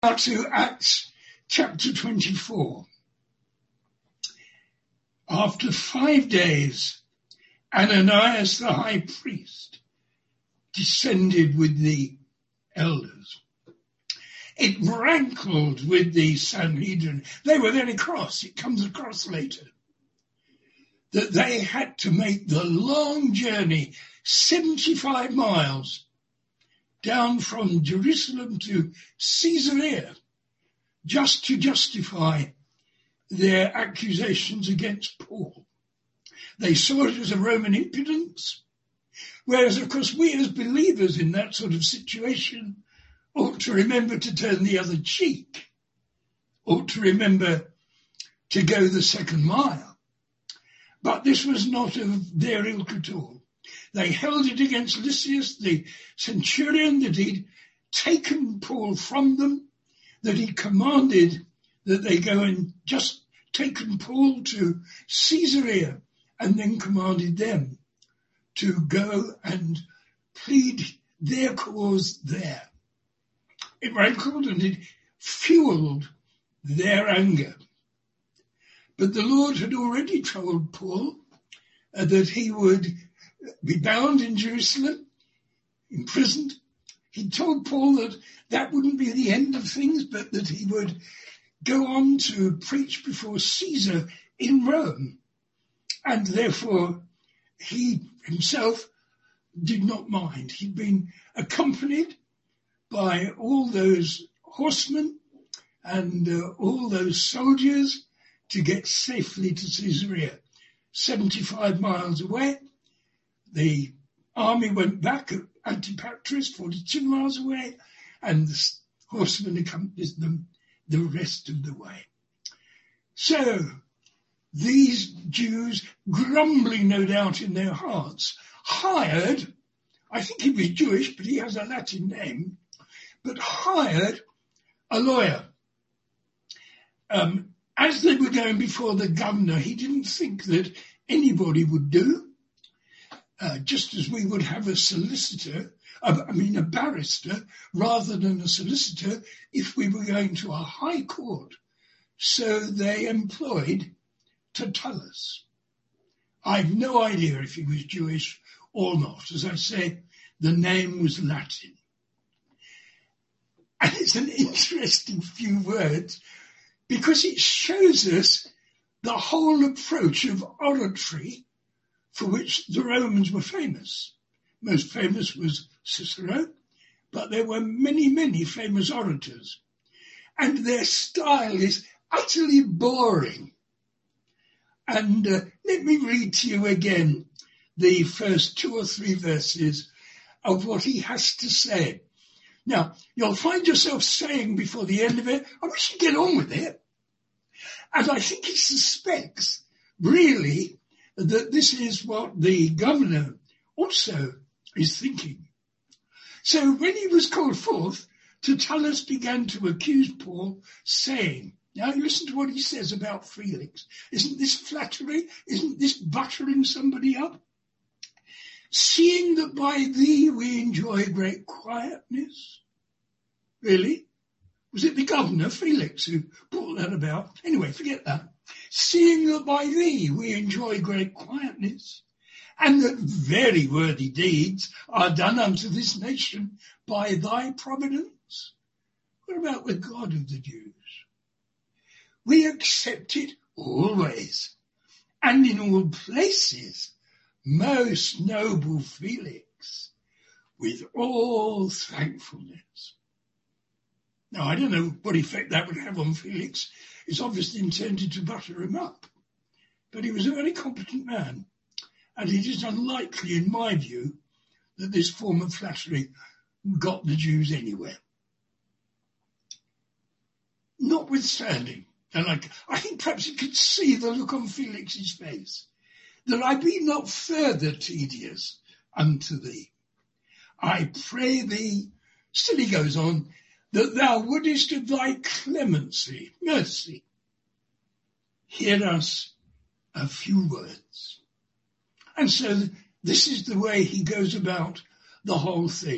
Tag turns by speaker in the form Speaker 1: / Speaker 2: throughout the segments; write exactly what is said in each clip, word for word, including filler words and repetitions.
Speaker 1: Now to Acts chapter twenty-four. After five days, Ananias the high priest descended with the elders. It rankled with the Sanhedrin. They were very cross. It comes across later that they had to make the long journey, seventy-five miles, down from Jerusalem to Caesarea, just to justify their accusations against Paul. They saw it as a Roman impudence, whereas, of course, we as believers in that sort of situation ought to remember to turn the other cheek, ought to remember to go the second mile. But this was not of their ilk at all. They held it against Lysias, the centurion, that he'd taken Paul from them, that he commanded that they go and just taken Paul to Caesarea, and then commanded them to go and plead their cause there. It rankled and it fueled their anger. But the Lord had already told Paul uh, that he would be bound in Jerusalem, imprisoned. He told Paul that that wouldn't be the end of things, but that he would go on to preach before Caesar in Rome. And therefore, he himself did not mind. He'd been accompanied by all those horsemen and uh, all those soldiers to get safely to Caesarea, seventy-five miles away. The army went back at Antipatris, forty-two miles away, and the horsemen accompanied them the rest of the way. So these Jews, grumbling no doubt in their hearts, hired, I think he was Jewish, but he has a Latin name, but hired a lawyer. Um, as they were going before the governor, he didn't think that anybody would do. Uh, just as we would have a solicitor, uh, I mean a barrister, rather than a solicitor, if we were going to a high court. So they employed Tertullus. I've no idea if he was Jewish or not. As I say, the name was Latin. And it's an interesting few words because it shows us the whole approach of oratory for which the Romans were famous. Most famous was Cicero, but there were many, many famous orators. And their style is utterly boring. And uh, let me read to you again the first two or three verses of what he has to say. Now, you'll find yourself saying before the end of it, I wish you'd get on with it. And I think he suspects, really, that this is what the governor also is thinking. So when he was called forth, Tertullus began to accuse Paul, saying, now listen to what he says about Felix. Isn't this flattery? Isn't this buttering somebody up? Seeing that by thee we enjoy great quietness. Really? Was it the governor, Felix, who brought that about? Anyway, forget that. Seeing that by thee we enjoy great quietness, and that very worthy deeds are done unto this nation by thy providence. What about the God of the Jews? We accept it always, and in all places, most noble Felix, with all thankfulness. Now, I don't know what effect that would have on Felix. It's obviously intended to butter him up. But he was a very competent man. And it is unlikely, in my view, that this form of flattery got the Jews anywhere. Notwithstanding, and I, I think perhaps you could see the look on Felix's face, that I be not further tedious unto thee. I pray thee, still he goes on, that thou wouldest of thy clemency, mercy, hear us a few words. And so this is the way he goes about the whole thing.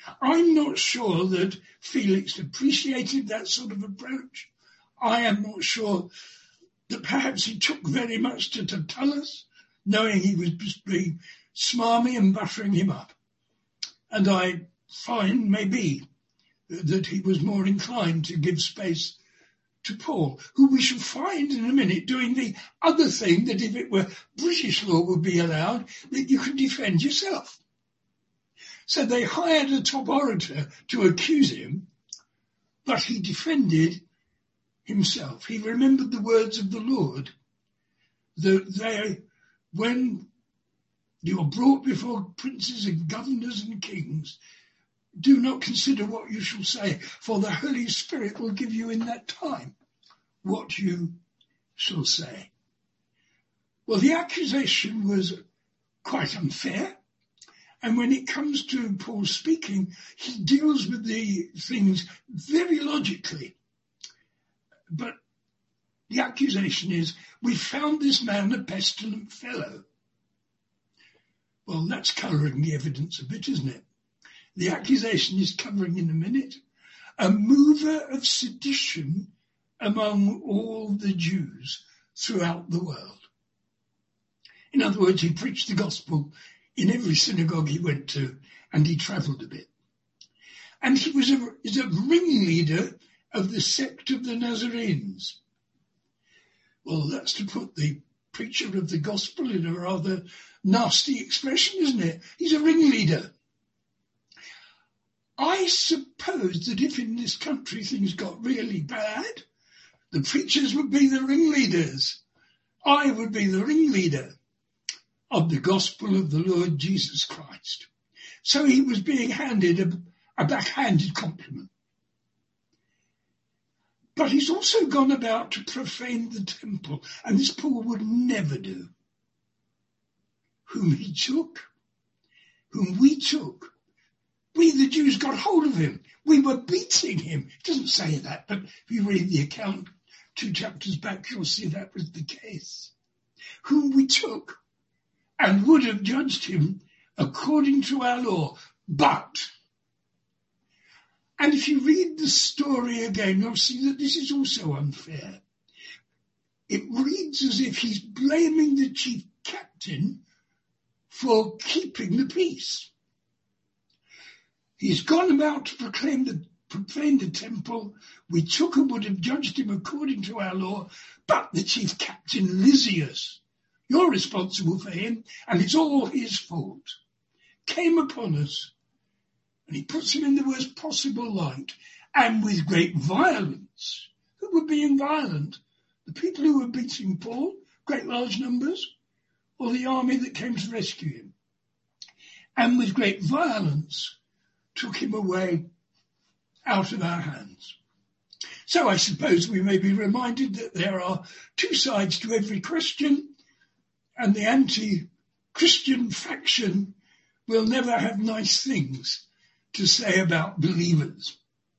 Speaker 1: I'm not sure that Felix appreciated that sort of approach. I am not sure that perhaps he took very much to Tertullus, knowing he was just being smarmy and buttering him up. And I find maybe that he was more inclined to give space to Paul, who we shall find in a minute doing the other thing that if it were British law would be allowed, that you could defend yourself. So they hired a top orator to accuse him, but he defended himself. He remembered the words of the Lord, that they, when you are brought before princes and governors and kings, do not consider what you shall say, for the Holy Spirit will give you in that time what you shall say. Well, the accusation was quite unfair. And when it comes to Paul speaking, he deals with the things very logically. But the accusation is, we found this man a pestilent fellow. Well, that's colouring the evidence a bit, isn't it? The accusation is covering in a minute a mover of sedition among all the Jews throughout the world. In other words, he preached the gospel in every synagogue he went to, and he travelled a bit. And he was a, is a ringleader of the sect of the Nazarenes. Well, that's to put the preacher of the gospel in a rather nasty expression, isn't it? He's a ringleader. I suppose that if in this country things got really bad, the preachers would be the ringleaders. I would be the ringleader of the gospel of the Lord Jesus Christ. So he was being handed a, a backhanded compliment. But he's also gone about to profane the temple, and this Paul would never do. Whom he took, whom we took, we the Jews got hold of him. We were beating him. It doesn't say that, but if you read the account two chapters back, you'll see that was the case. Whom we took and would have judged him according to our law. But, and if you read the story again, you'll see that this is also unfair. It reads as if he's blaming the chief captain for keeping the peace. He's gone about to proclaim the, proclaim the temple. We took and would have judged him according to our law, but the chief captain Lysias, you're responsible for him, and it's all his fault, came upon us, and he puts him in the worst possible light, and with great violence. Who were being violent? The people who were beating Paul, great large numbers, or the army that came to rescue him? And with great violence took him away out of our hands. So I suppose we may be reminded that there are two sides to every question, and the anti-Christian faction will never have nice things to say about believers.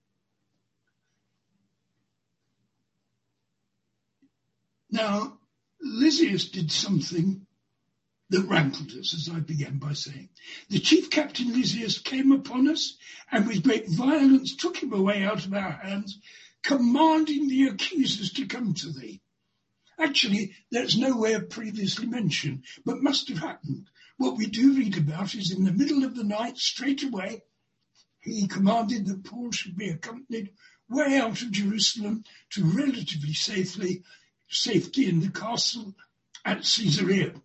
Speaker 1: Now, Lysias did something that rankled us, as I began by saying. The chief captain Lysias came upon us, and with great violence took him away out of our hands, commanding the accusers to come to thee. Actually, that's nowhere previously mentioned, but must have happened. What we do read about is in the middle of the night, straight away, he commanded that Paul should be accompanied way out of Jerusalem to relatively safely, safety in the castle at Caesarea.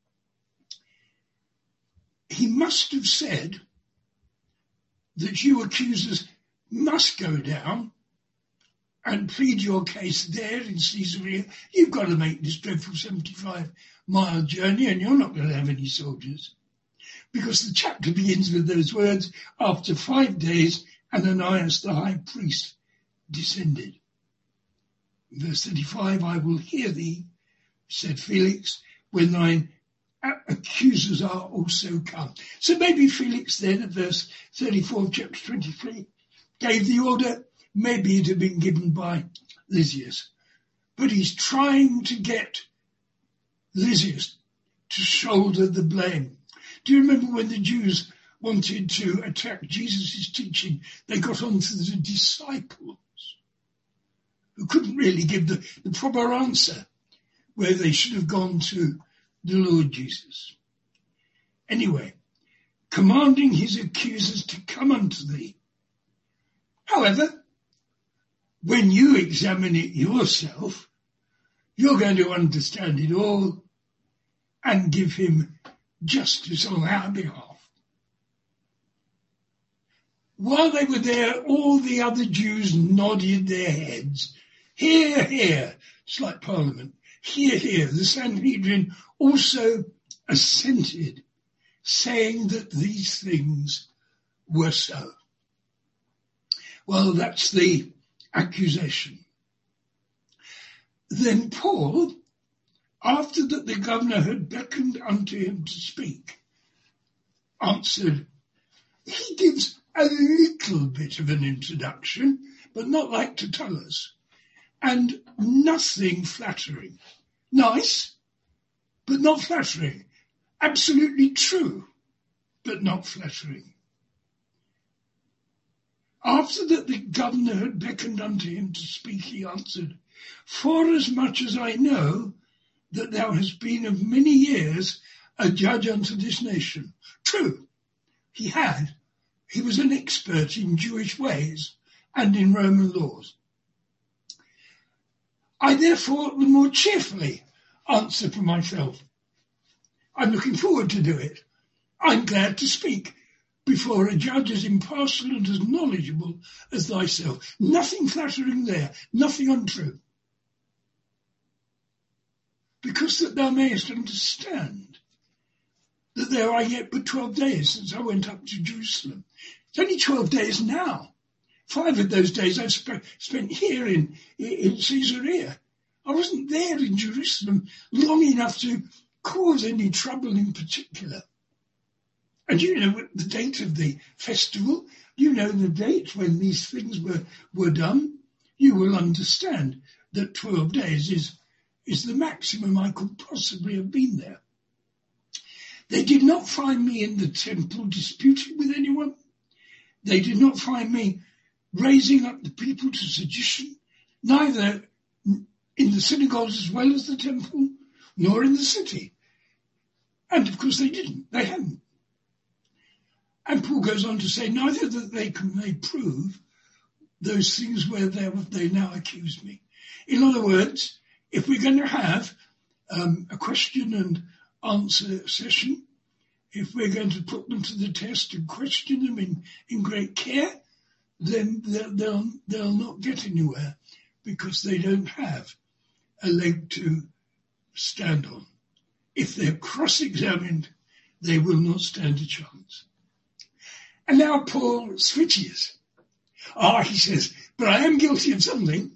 Speaker 1: He must have said that you accusers must go down and plead your case there in Caesarea. You've got to make this dreadful seventy-five mile journey, and you're not going to have any soldiers. Because the chapter begins with those words, after five days, Ananias the high priest descended. In verse thirty-five, I will hear thee, said Felix, when thine accusers are also come. So maybe Felix then, at verse thirty-four of chapter twenty-three, gave the order. Maybe it had been given by Lysias. But he's trying to get Lysias to shoulder the blame. Do you remember when the Jews wanted to attack Jesus' teaching, they got onto the disciples, who couldn't really give the, the proper answer, where they should have gone to the Lord Jesus. Anyway, commanding his accusers to come unto thee. However, when you examine it yourself, you're going to understand it all and give him justice on our behalf. While they were there, all the other Jews nodded their heads. Hear, hear. It's like Parliament. Hear, hear. The Sanhedrin also assented, saying that these things were so. Well, that's the accusation. Then Paul, after that the governor had beckoned unto him to speak, answered. He gives a little bit of an introduction, but not like to tell us, and nothing flattering. Nice, but not flattering. Absolutely true, but not flattering. After that the governor had beckoned unto him to speak, he answered, Forasmuch as I know that thou hast been of many years a judge unto this nation. True, he had. He was an expert in Jewish ways and in Roman laws. I therefore the more cheerfully answer for myself. I'm looking forward to do it. I'm glad to speak before a judge as impartial and as knowledgeable as thyself. Nothing flattering there, nothing untrue. Because that thou mayest understand that there are yet but twelve days since I went up to Jerusalem. It's only twelve days now. Five of those days I've sp- spent here in, in Caesarea. I wasn't there in Jerusalem long enough to cause any trouble in particular. And you know the date of the festival, you know the date when these things were, were done. You will understand that twelve days is, is the maximum I could possibly have been there. They did not find me in the temple disputing with anyone. They did not find me raising up the people to sedition, neither in the synagogues as well as the temple, nor in the city. And of course they didn't, they hadn't. And Paul goes on to say, neither that they can they prove those things where they, they now accuse me. In other words, if we're going to have um, a question and answer session, if we're going to put them to the test and question them in, in great care, then they'll, they'll, they'll not get anywhere because they don't have a leg to stand on. If they're cross-examined, they will not stand a chance. And now Paul switches. Ah, he says, but I am guilty of something.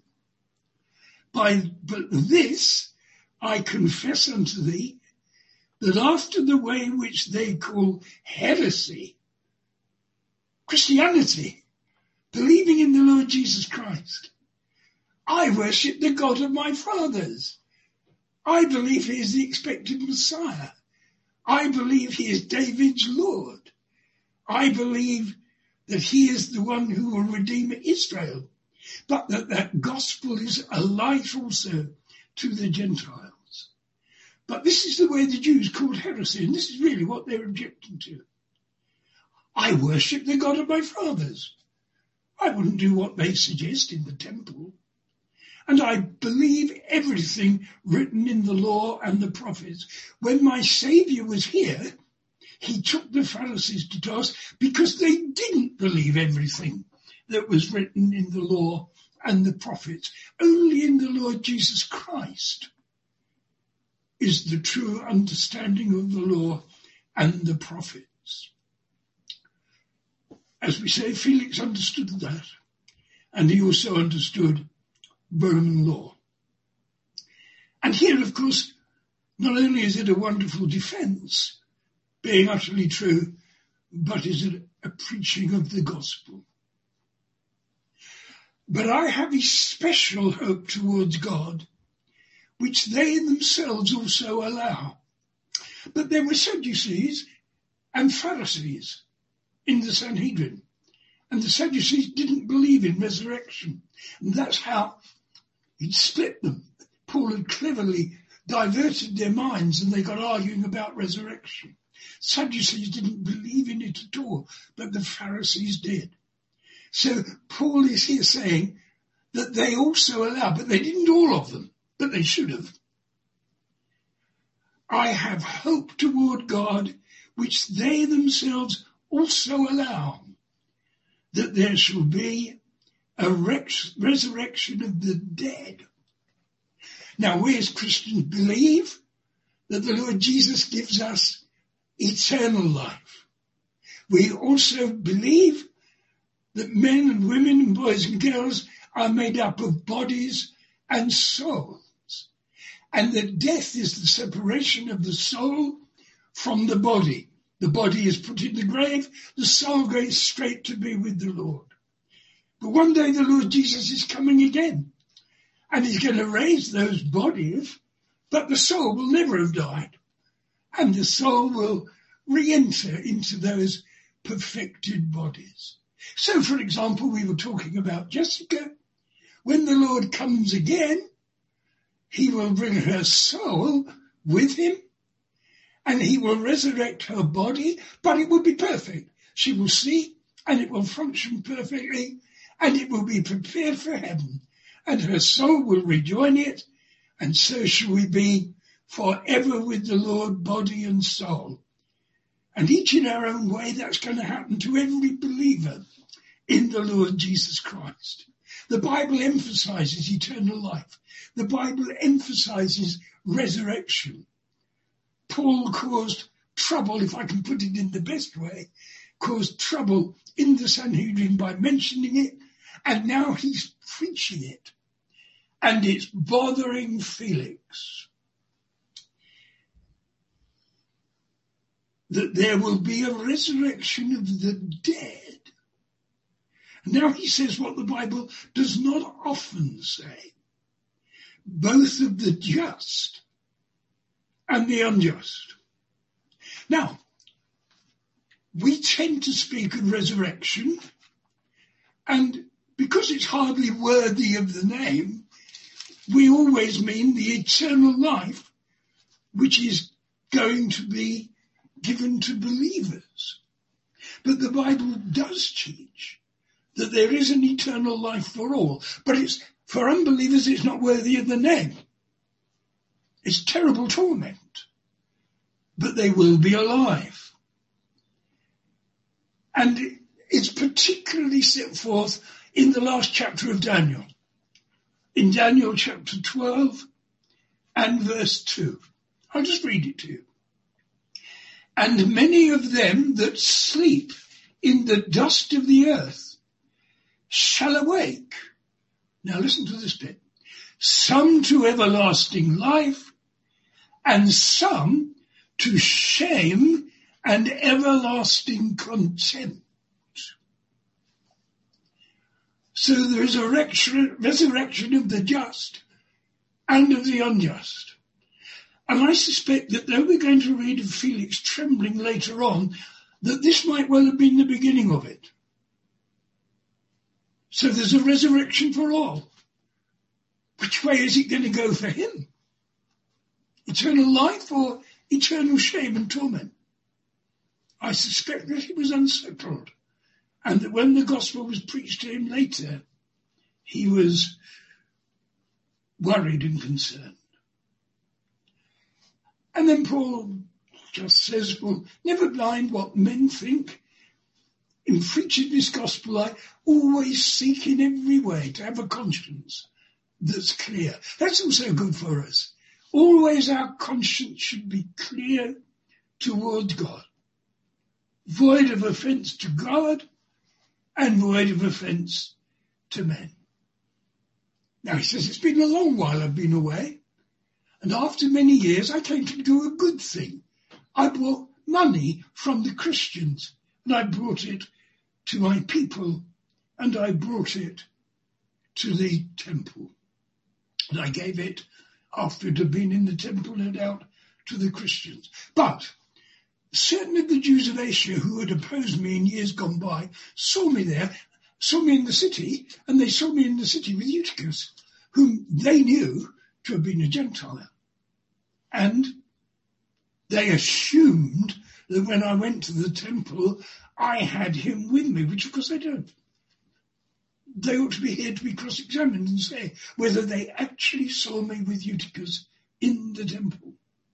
Speaker 1: By but this I confess unto thee, that after the way which they call heresy, Christianity, believing in the Lord Jesus Christ, I worship the God of my fathers. I believe he is the expected Messiah. I believe he is David's Lord. I believe that he is the one who will redeem Israel, but that that gospel is a light also to the Gentiles. But this is the way the Jews called heresy, and this is really what they're objecting to. I worship the God of my fathers. I wouldn't do what they suggest in the temple. And I believe everything written in the law and the prophets. When my Saviour was here, he took the Pharisees to task because they didn't believe everything that was written in the law and the prophets. Only in the Lord Jesus Christ is the true understanding of the law and the prophets. As we say, Felix understood that, and he also understood Roman law. And here, of course, not only is it a wonderful defense, being utterly true, but is it a preaching of the gospel. But I have a special hope towards God, which they themselves also allow. But there were Sadducees and Pharisees in the Sanhedrin. And the Sadducees didn't believe in resurrection. And that's how he'd split them. Paul had cleverly diverted their minds and they got arguing about resurrection. Sadducees didn't believe in it at all, but the Pharisees did. So Paul is here saying that they also allow, but they didn't all of them, but they should have. I have hope toward God, which they themselves also allow, that there shall be a res- resurrection of the dead. Now, we as Christians believe that the Lord Jesus gives us eternal life. We also believe that men and women and boys and girls are made up of bodies and souls, and that death is the separation of the soul from the body. The body is put in the grave, the soul goes straight to be with the Lord. But one day the Lord Jesus is coming again, and he's going to raise those bodies, but the soul will never have died, and the soul will re-enter into those perfected bodies. So, for example, we were talking about Jessica. When the Lord comes again, he will bring her soul with him, and he will resurrect her body, but it will be perfect. She will see, and it will function perfectly, and it will be prepared for heaven, and her soul will rejoin it, and so shall we be forever with the Lord, body and soul. And each in our own way, that's going to happen to every believer in the Lord Jesus Christ. The Bible emphasizes eternal life. The Bible emphasizes resurrection. Paul caused trouble, if I can put it in the best way, caused trouble in the Sanhedrin by mentioning it, and now he's preaching it. And it's bothering Felix. That there will be a resurrection of the dead. Now he says what the Bible does not often say. Both of the just and the unjust. Now, we tend to speak of resurrection, and because it's hardly worthy of the name, we always mean the eternal life which is going to be given to believers. But the Bible does teach that there is an eternal life for all, but it's for unbelievers it's not worthy of the name. It's terrible torment, but they will be alive. And it's particularly set forth in the last chapter of Daniel, in Daniel chapter twelve and verse two. I'll just read it to you. And many of them that sleep in the dust of the earth shall awake. Now listen to this bit. Some to everlasting life, and some to shame and everlasting contempt. So there is a resurrection of the just and of the unjust. And I suspect that though we're going to read of Felix trembling later on, that this might well have been the beginning of it. So there's a resurrection for all. Which way is it going to go for him? Eternal life or eternal shame and torment? I suspect that he was unsettled, and that when the gospel was preached to him later, he was worried and concerned. And then Paul just says, well, never mind what men think. In preaching this gospel, I always seek in every way to have a conscience that's clear. That's also good for us. Always our conscience should be clear towards God, void of offence to God and void of offence to men. Now he says, it's been a long while I've been away, and after many years I came to do a good thing. I brought money from the Christians, and I brought it to my people, and I brought it to the temple. And I gave it, after it had been in the temple, no doubt, to the Christians. But certain of the Jews of Asia who had opposed me in years gone by saw me there, saw me in the city, and they saw me in the city with Eutychus, whom they knew to have been a Gentile. And they assumed that when I went to the temple, I had him with me, which of course I don't. They ought to be here to be cross-examined and say whether they actually saw me with Eutychus in the temple.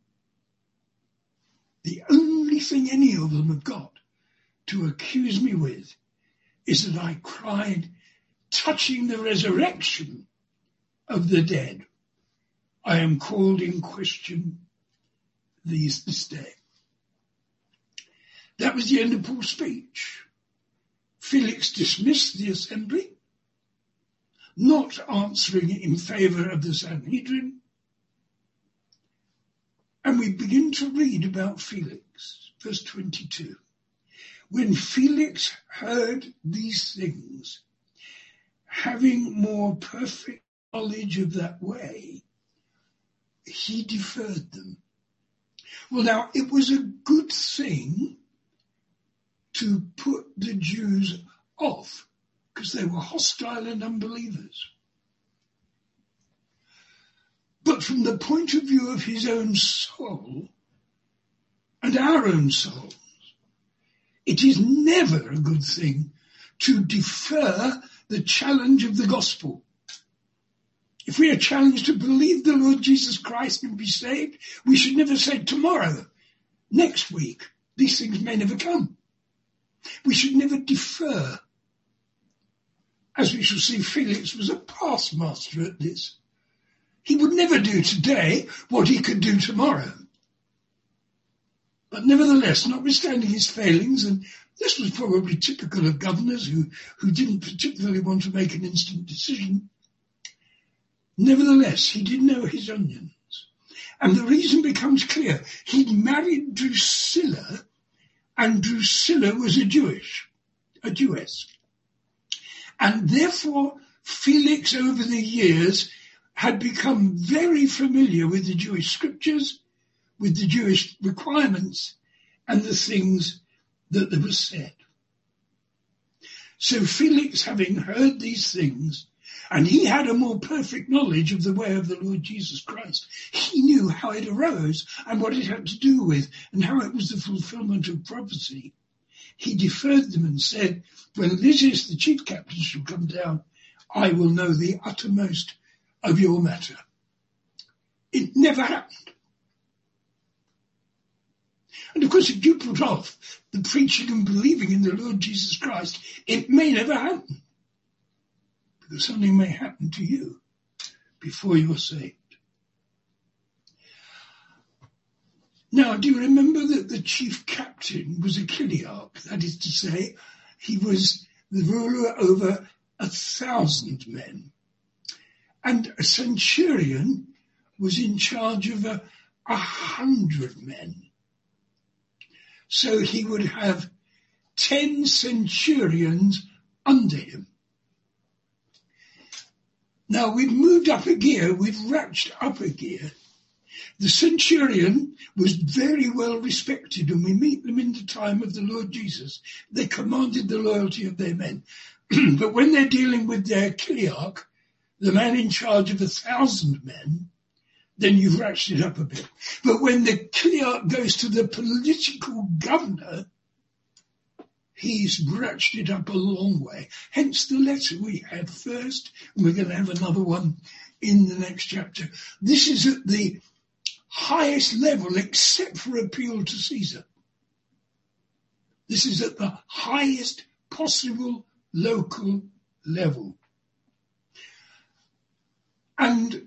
Speaker 1: The only thing any of them have got to accuse me with is that I cried, touching the resurrection of the dead, I am called in question these this day. That was the end of Paul's speech. Felix dismissed the assembly, not answering in favour of the Sanhedrin. And we begin to read about Felix, verse twenty-two. When Felix heard these things, having more perfect knowledge of that way, he deferred them. Well, now, it was a good thing to put the Jews off because they were hostile and unbelievers. But from the point of view of his own soul and our own souls, it is never a good thing to defer the challenge of the gospel. If we are challenged to believe the Lord Jesus Christ and be saved, we should never say tomorrow, next week. These things may never come. We should never defer. As we shall see, Felix was a past master at this. He would never do today what he could do tomorrow. But nevertheless, notwithstanding his failings, and this was probably typical of governors who, who didn't particularly want to make an instant decision, nevertheless, he did know his onions. And the reason becomes clear. He'd married Drusilla, and Drusilla was a Jewish, a Jewess. And therefore, Felix, over the years, had become very familiar with the Jewish scriptures, with the Jewish requirements, and the things that there were said. So Felix, having heard these things, and he had a more perfect knowledge of the way of the Lord Jesus Christ, he knew how it arose and what it had to do with, and how it was the fulfillment of prophecy. He deferred them and said, when Lysias, the chief captain, shall come down, I will know the uttermost of your matter. It never happened. And of course, if you put off the preaching and believing in the Lord Jesus Christ, it may never happen. Because something may happen to you before you're saved. Now, do you remember that the chief captain was a Chiliarch? That is to say, he was the ruler over a thousand men. And a centurion was in charge of a, a hundred men. So he would have ten centurions under him. Now, we've moved up a gear, we've ratcheted up a gear. The centurion was very well respected, and we meet them in the time of the Lord Jesus. They commanded the loyalty of their men. But when they're dealing with their Chiliarch, the man in charge of a thousand men, then you've ratcheted it up a bit. But when the Chiliarch goes to the political governor, he's ratcheted it up a long way. Hence the letter we had first, and we're going to have another one in the next chapter. This is at the highest level except for appeal to Caesar. This is at the highest possible local level. And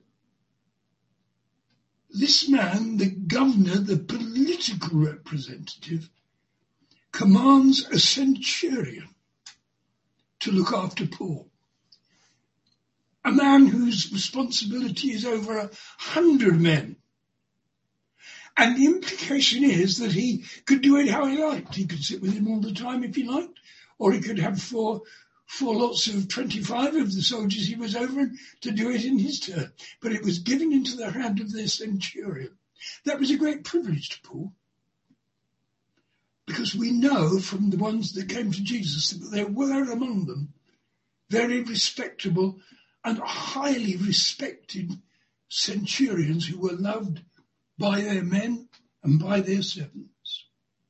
Speaker 1: this man, the governor, the political representative, commands a centurion to look after Paul. A man whose responsibility is over a hundred men. And the implication is that he could do it how he liked. He could sit with him all the time if he liked, or he could have four, four lots of twenty-five of the soldiers he was over and to do it in his turn. But it was given into the hand of their centurion. That was a great privilege to Paul. because we know from the ones that came to Jesus that there were among them very respectable and highly respected centurions who were loved by their men and by their servants.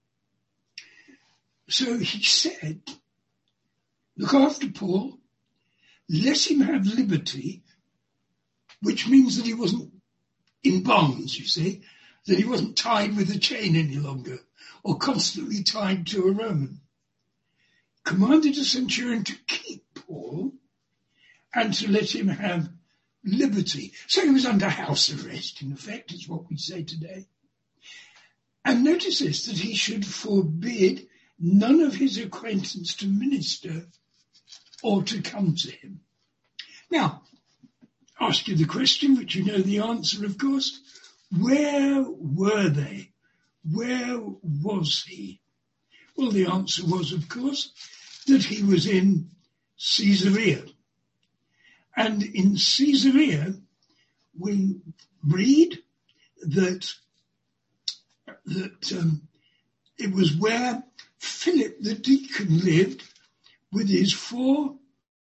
Speaker 1: So he said, look after Paul, let him have liberty, which means that he wasn't in bonds, you see, that he wasn't tied with a chain any longer or constantly tied to a Roman. Commanded a centurion to keep Paul and to let him have liberty. So he was under house arrest, in effect, is what we say today. And notice this, that he should forbid none of his acquaintance to minister or to come to him. Now, ask you the question, which you know the answer, of course. Where were they? Where was he? Well, the answer was, of course, that he was in Caesarea. And in Caesarea, we read that, that um, it was where Philip the deacon lived with his four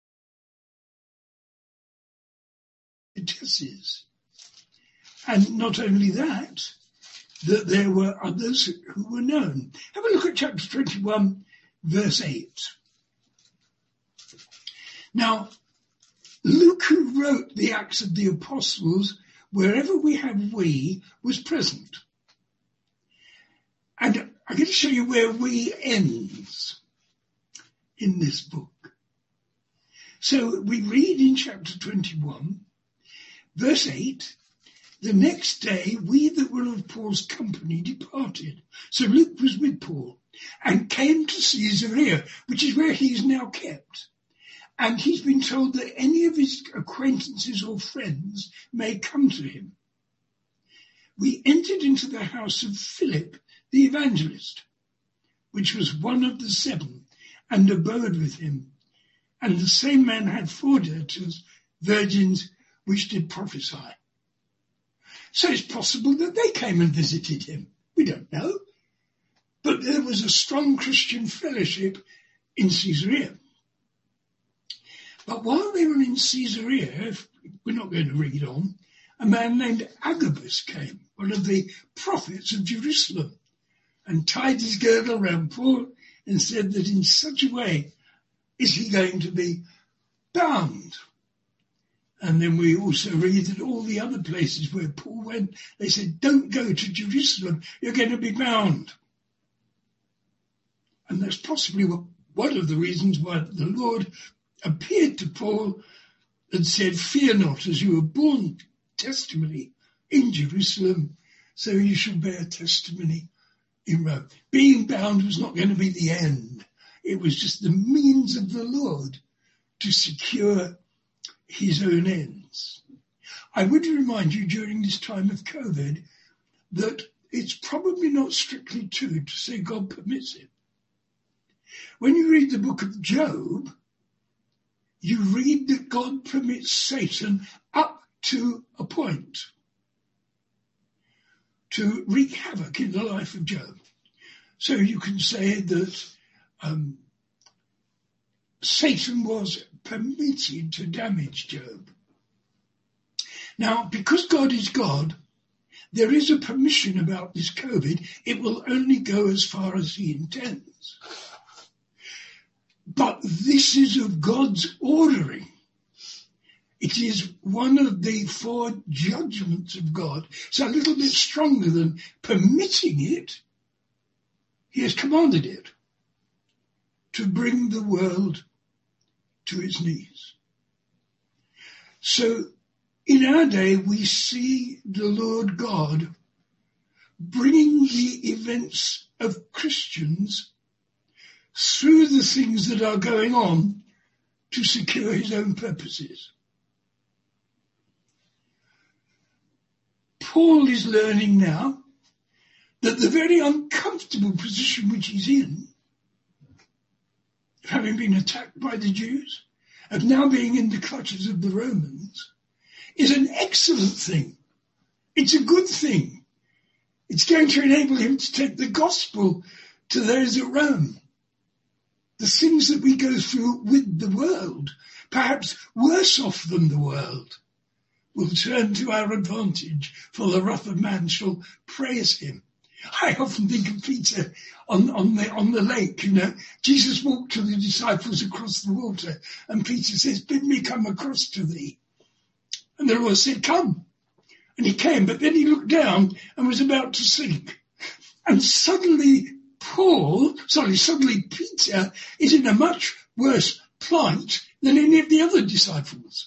Speaker 1: apprentices. And not only that, that there were others who were known. Have a look at chapter twenty-one, verse eight. Now, Luke, who wrote the Acts of the Apostles, wherever we have we, was present. And I'm going to show you where we ends in this book. So we read in chapter twenty-one, verse eight, the next day we that were of Paul's company departed. So Luke was with Paul and came to Caesarea, which is where he is now kept. And he's been told that any of his acquaintances or friends may come to him. We entered into the house of Philip the evangelist, which was one of the seven, and abode with him. And the same man had four daughters, virgins, which did prophesy. So it's possible that they came and visited him. We don't know. But there was a strong Christian fellowship in Caesarea. But while they were in Caesarea, if we're not going to read on, a man named Agabus came, one of the prophets of Jerusalem, and tied his girdle around Paul and said that in such a way is he going to be bound. And then we also read that all the other places where Paul went, they said, don't go to Jerusalem, you're going to be bound. And that's possibly one of the reasons why the Lord appeared to Paul and said, fear not, as you were born testimony in Jerusalem, so you shall bear testimony in Rome. Being bound was not going to be the end. It was just the means of the Lord to secure his own ends. I would remind you during this time of COVID that it's probably not strictly true to say God permits it. When you read the book of Job, you read that God permits Satan up to a point to wreak havoc in the life of Job. So you can say that um, Satan was permitted to damage Job. Now, because God is God, there is a permission about this COVID. It will only go as far as he intends. But this is of God's ordering. It is one of the four judgments of God. It's a little bit stronger than permitting it. He has commanded it to bring the world to its knees. So in our day, we see the Lord God bringing the events of Christians through the things that are going on to secure his own purposes. Paul is learning now that the very uncomfortable position which he's in, having been attacked by the Jews, of now being in the clutches of the Romans, is an excellent thing. It's a good thing. It's going to enable him to take the gospel to those at Rome. The things that we go through with the world, perhaps worse off than the world, will turn to our advantage, for the wrath of man shall praise him. I often think of Peter on, on the on the lake, you know. Jesus walked to the disciples across the water, and Peter says, bid me come across to thee. And the Lord said, come. And he came, but then he looked down and was about to sink. And suddenly Paul, sorry, suddenly Peter is in a much worse plight than any of the other disciples.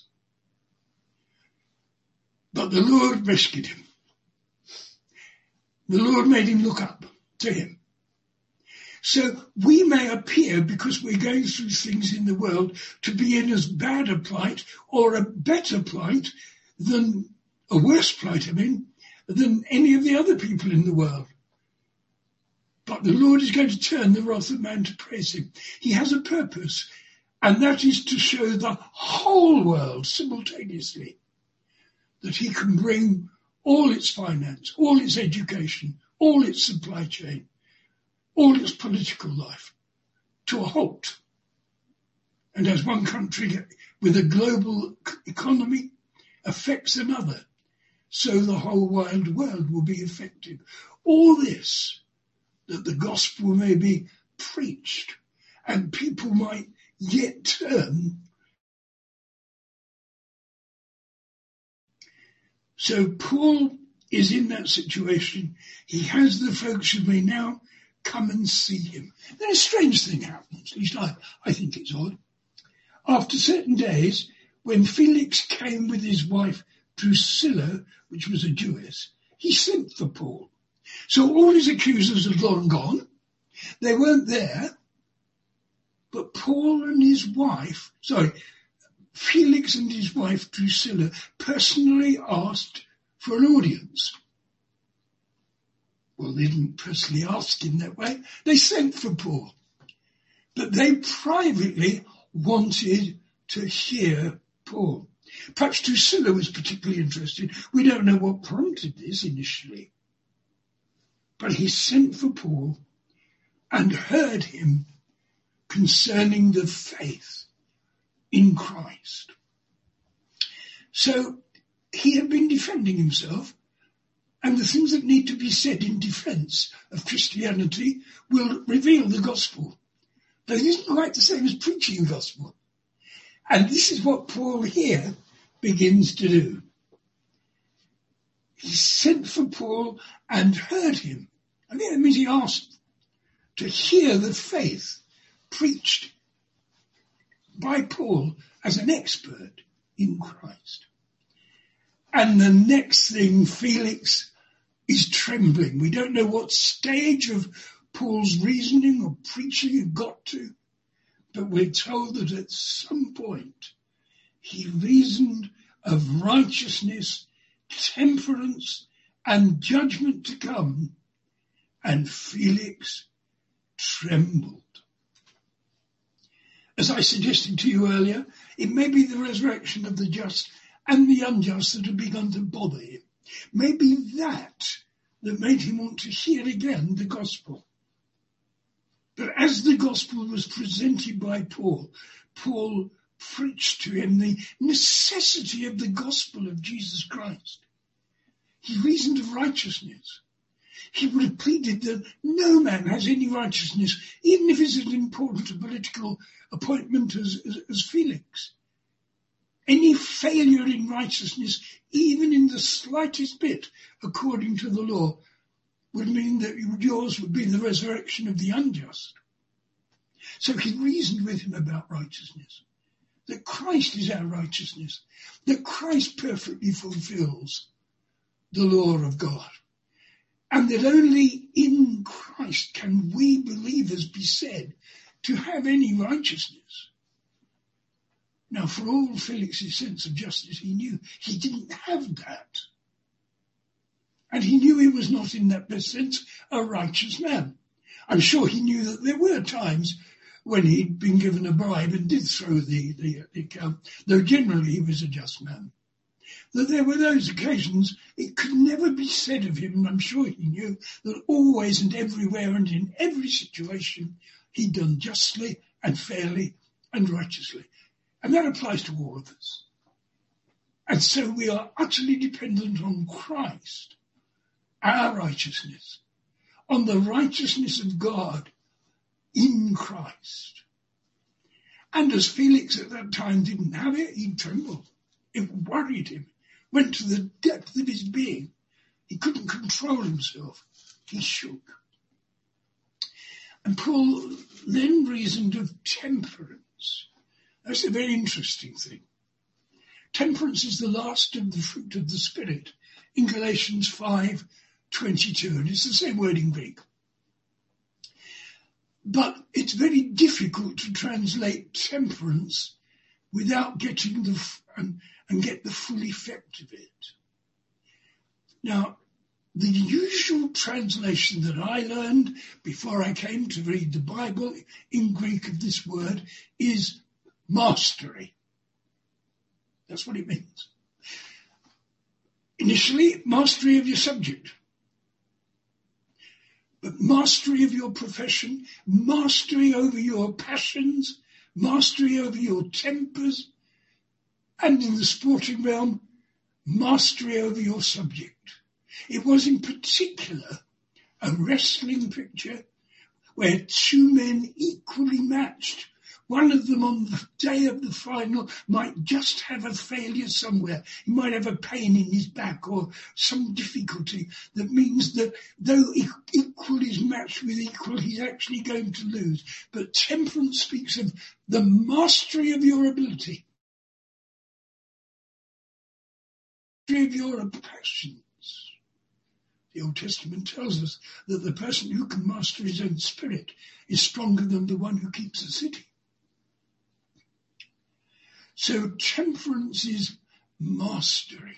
Speaker 1: But the Lord rescued him. The Lord made him look up to him. So we may appear, because we're going through things in the world, to be in as bad a plight or a better plight than, a worse plight, I mean, than any of the other people in the world. But the Lord is going to turn the wrath of man to praise him. He has a purpose, and that is to show the whole world simultaneously that he can bring all its finance, all its education, all its supply chain, all its political life to a halt. And as one country with a global economy affects another, so the whole wide world will be affected. All this, that the gospel may be preached and people might yet turn. So Paul is in that situation. He has the folks who may now come and see him. Then a strange thing happens. At least I, I think it's odd. After certain days, when Felix came with his wife Drusilla, which was a Jewess, he sent for Paul. So all his accusers had long gone. They weren't there. But Paul and his wife, sorry, Felix and his wife Drusilla personally asked for an audience. Well, they didn't personally ask in that way. They sent for Paul. But they privately wanted to hear Paul. Perhaps Drusilla was particularly interested. We don't know what prompted this initially. But he sent for Paul and heard him concerning the faith in Christ. So he had been defending himself, and the things that need to be said in defence of Christianity will reveal the gospel. But it isn't quite the same as preaching the gospel. And this is what Paul here begins to do. He sent for Paul and heard him. I think that means he asked to hear the faith preached by Paul as an expert in Christ. And the next thing, Felix is trembling. We don't know what stage of Paul's reasoning or preaching had got to, but we're told that at some point he reasoned of righteousness, temperance, and judgment to come, and Felix trembled. As I suggested to you earlier, it may be the resurrection of the just and the unjust that had begun to bother him. Maybe that that made him want to hear again the gospel. But as the gospel was presented by Paul, Paul preached to him the necessity of the gospel of Jesus Christ. He reasoned of righteousness. He would have pleaded that no man has any righteousness, even if it's as important a political appointment as, as, as Felix. Any failure in righteousness, even in the slightest bit, according to the law, would mean that yours would be the resurrection of the unjust. So he reasoned with him about righteousness, that Christ is our righteousness, that Christ perfectly fulfills the law of God, and that only in Christ can we believers be said to have any righteousness. Now, for all Felix's sense of justice, he knew he didn't have that. And he knew he was not in that best sense a righteous man. I'm sure he knew that there were times when he'd been given a bribe and did throw the, the, the account, though generally he was a just man. that there were those occasions it could never be said of him, and I'm sure he knew, that always and everywhere and in every situation he'd done justly and fairly and righteously. And that applies to all of us. And so we are utterly dependent on Christ, our righteousness, on the righteousness of God in Christ. And as Felix at that time didn't have it, he trembled. It worried him, went to the depth of his being. He couldn't control himself. He shook. And Paul then reasoned of temperance. That's a very interesting thing. Temperance is the last of the fruit of the Spirit in Galatians five twenty-two, and it's the same word in Greek. But it's very difficult to translate temperance without getting the and, and get the full effect of it. Now, the usual translation that I learned before I came to read the Bible in Greek of this word is mastery. That's what it means. Initially, mastery of your subject. But mastery of your profession, mastery over your passions, mastery over your tempers, and in the sporting realm, mastery over your subject. It was in particular a wrestling picture where two men equally matched. One of them on the day of the final might just have a failure somewhere. He might have a pain in his back or some difficulty that means that though equal is matched with equal, he's actually going to lose. But temperance speaks of the mastery of your ability, of your passions. The Old Testament tells us that the person who can master his own spirit is stronger than the one who keeps the city. So temperance is mastery.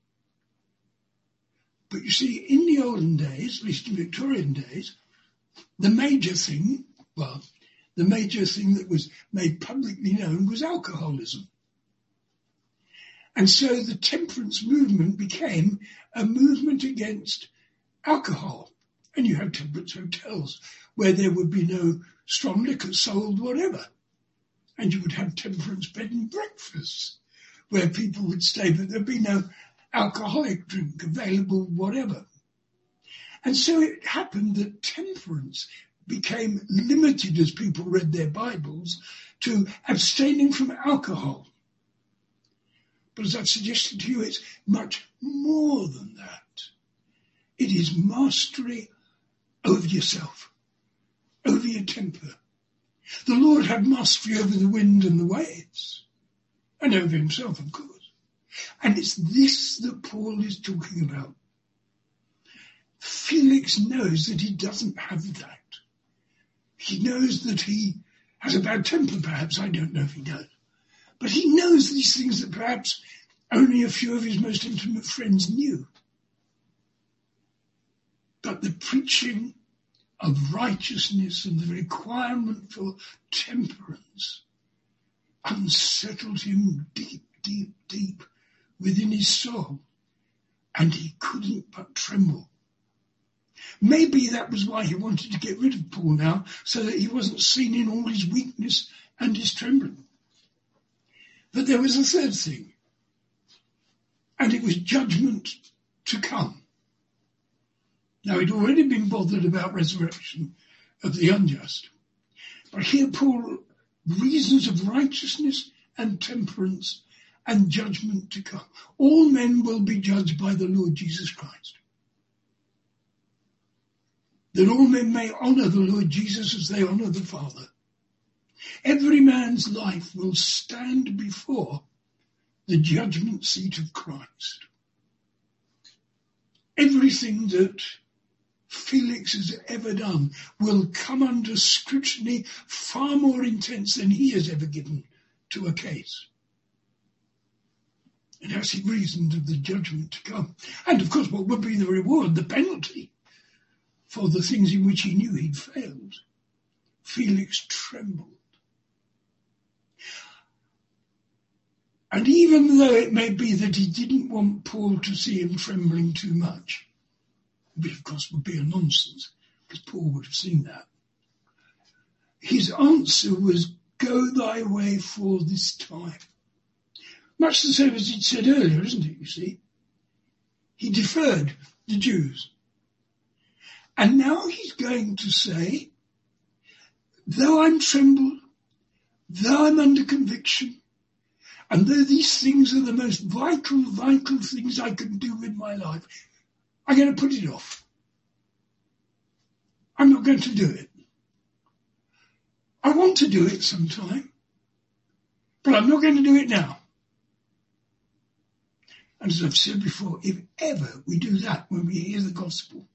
Speaker 1: But you see, in the olden days, at least in Victorian days, the major thing, well, the major thing that was made publicly known was alcoholism. And so the temperance movement became a movement against alcohol. And you had temperance hotels where there would be no strong liquor sold, whatever. And you would have temperance bed and breakfasts where people would stay, but there'd be no alcoholic drink available, whatever. And so it happened that temperance became limited as people read their Bibles to abstaining from alcohol. But as I've suggested to you, it's much more than that. It is mastery over yourself, over your temper. The Lord had mastery over the wind and the waves, and over himself, of course. And it's this that Paul is talking about. Felix knows that he doesn't have that. He knows that he has a bad temper, perhaps. I don't know if he does. But he knows these things that perhaps only a few of his most intimate friends knew. But the preaching of righteousness and the requirement for temperance unsettled him deep, deep, deep within his soul, and he couldn't but tremble. Maybe that was why he wanted to get rid of Paul now, so that he wasn't seen in all his weakness and his trembling. But there was a third thing, and it was judgment to come. Now, he'd already been bothered about resurrection of the unjust. But here Paul reasons of righteousness and temperance and judgment to come. All men will be judged by the Lord Jesus Christ. That all men may honour the Lord Jesus as they honour the Father. Every man's life will stand before the judgment seat of Christ. Everything that Felix has ever done will come under scrutiny far more intense than he has ever given to a case. And as he reasoned of the judgment to come, and of course what would be the reward, the penalty for the things in which he knew he'd failed, Felix trembled. And even though it may be that he didn't want Paul to see him trembling too much, which of course would be a nonsense, because Paul would have seen that, his answer was, go thy way for this time. Much the same as he'd said earlier, isn't it, you see? He deferred the Jews. And now he's going to say, though I'm trembled, though I'm under conviction, and though these things are the most vital, vital things I can do in my life, I'm going to put it off. I'm not going to do it. I want to do it sometime, but I'm not going to do it now. And as I've said before, if ever we do that when we hear the gospel,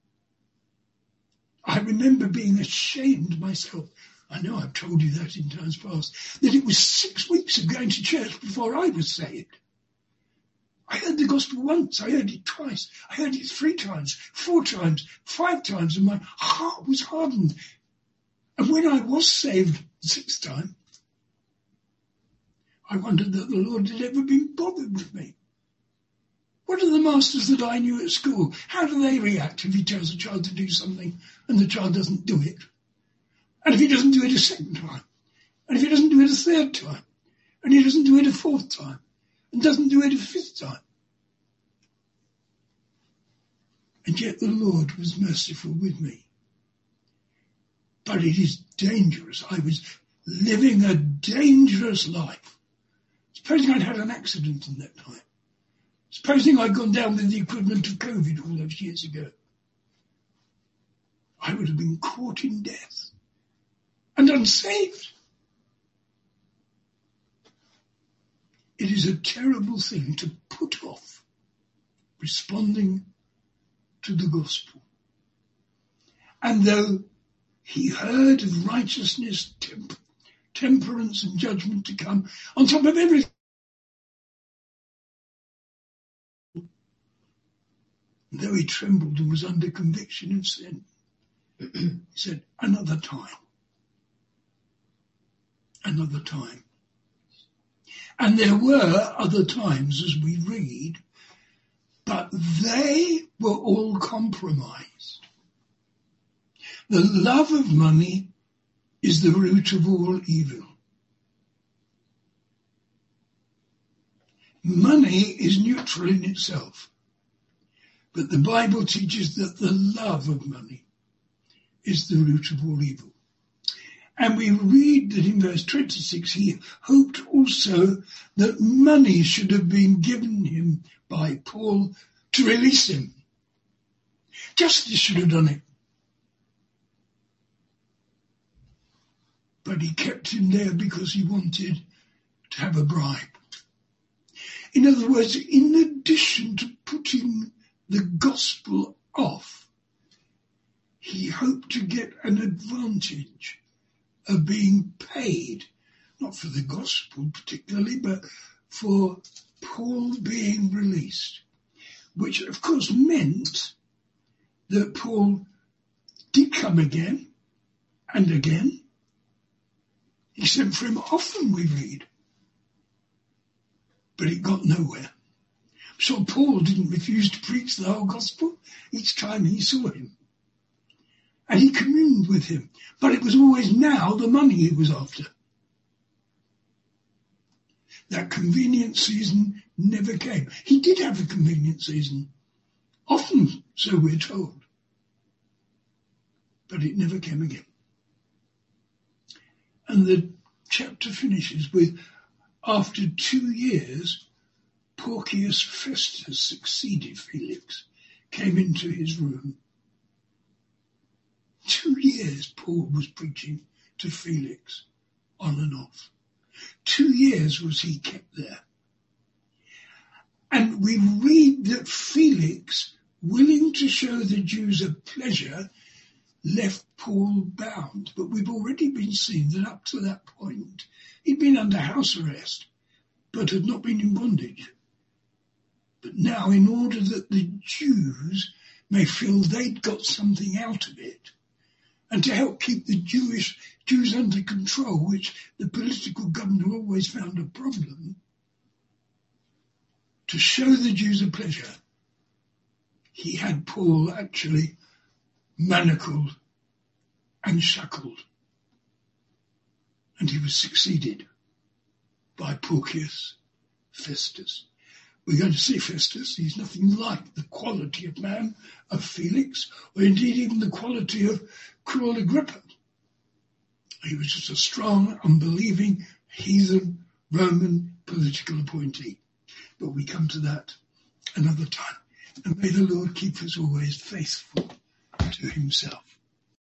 Speaker 1: I remember being ashamed myself. I know I've told you that in times past, that it was six weeks of going to church before I was saved. I heard the gospel once, I heard it twice, I heard it three times, four times, five times, and my heart was hardened. And when I was saved the sixth time, I wondered that the Lord had ever been bothered with me. What are the masters that I knew at school? How do they react if he tells a child to do something and the child doesn't do it? And if he doesn't do it a second time? And if he doesn't do it a third time? And he doesn't do it a fourth time? And doesn't do it a fifth time? And yet the Lord was merciful with me. But it is dangerous. I was living a dangerous life. Supposing I'd had an accident in that time. Supposing I'd gone down with the equivalent of COVID all those years ago. I would have been caught in death and unsaved. It is a terrible thing to put off responding to the gospel. And though he heard of righteousness, temp- temperance and judgment to come on top of everything, though he trembled and was under conviction of sin, he said, another time. Another time. And there were other times, as we read, but they were all compromised. The love of money is the root of all evil. Money is neutral in itself, but the Bible teaches that the love of money is the root of all evil. And we read that in verse twenty-six, he hoped also that money should have been given him by Paul to release him. Justice should have done it. But he kept him there because he wanted to have a bribe. In other words, in addition to putting the gospel off, he hoped to get an advantage of being paid, not for the gospel particularly, but for Paul being released, which of course meant that Paul did come again and again. He sent for him often, we read, but it got nowhere. So Paul didn't refuse to preach the whole gospel each time he saw him. And he communed with him. But it was always now the money he was after. That convenient season never came. He did have a convenient season. Often, so we're told. But it never came again. And the chapter finishes with, after two years, Porcius Festus succeeded Felix, came into his room. Two years Paul was preaching to Felix, on and off. Two years was he kept there. And we read that Felix, willing to show the Jews a pleasure, left Paul bound. But we've already been seeing that up to that point, he'd been under house arrest, but had not been in bondage. But now, in order that the Jews may feel they'd got something out of it, and to help keep the Jewish Jews under control, which the political government always found a problem, to show the Jews a pleasure, he had Paul actually manacled and shackled. And he was succeeded by Porcius Festus. We're going to see Festus. He's nothing like the quality of man of Felix, or indeed even the quality of cruel Agrippa. He was just a strong, unbelieving, heathen, Roman political appointee. But we come to that another time. And may the Lord keep us always faithful to himself.